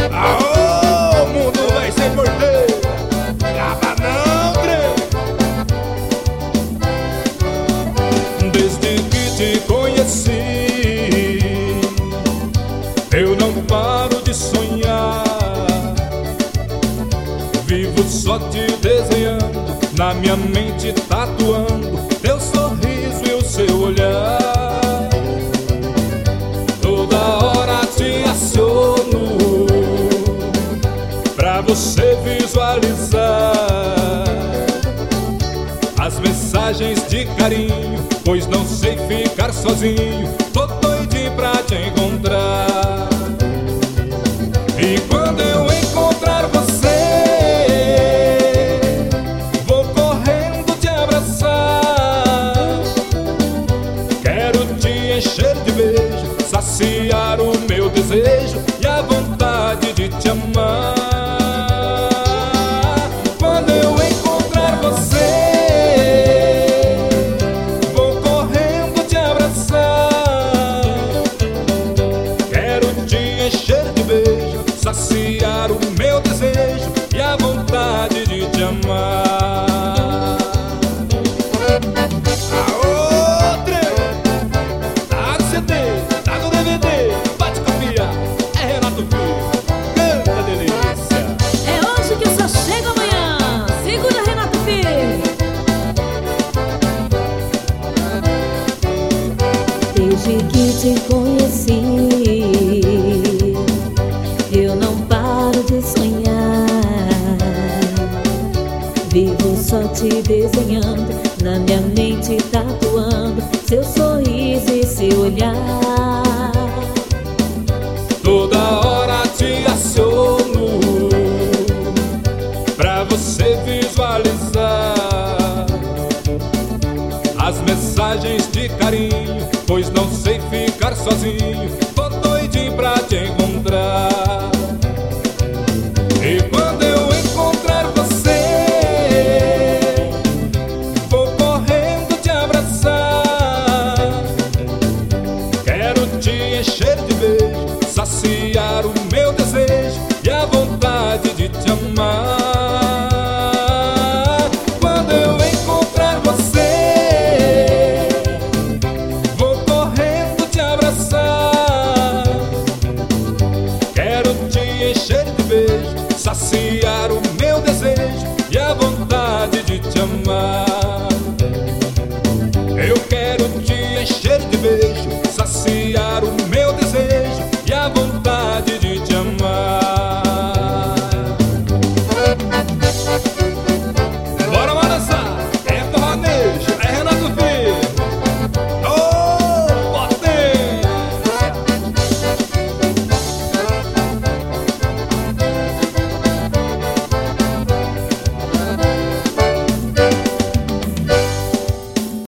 Aô, o mundo vai ser porteiro. Trava não, trem. Desde que te conheci, eu não paro de sonhar. Vivo só te desenhando, na minha mente tatuando teu sorriso e o seu olhar. Toda hora te aciono pra você visualizar as mensagens de carinho, pois não sei ficar sozinho. Tô doidinho pra te encontrar. E quando eu encontrar você, vou correndo te abraçar. Quero te encher de beijo, saciar o meu desejo e a vontade de te amar. Quando eu encontrar você, vou correndo te abraçar. Quero te encher de beijo, saciar o meu desejo e a vontade de te amar. Aô, trem! Tá no CD, tá no DVD, pode copiar. É Renato Filho, canta delícia. É hoje que eu só chego amanhã. Segura, Renato Filho. Desde que te conheci, eu não paro de sonhar. Vivo só te desenhando, na minha mente tatuando seu sorriso e seu olhar. Toda hora te aciono pra você visualizar as mensagens de carinho, pois não sei ficar sozinho.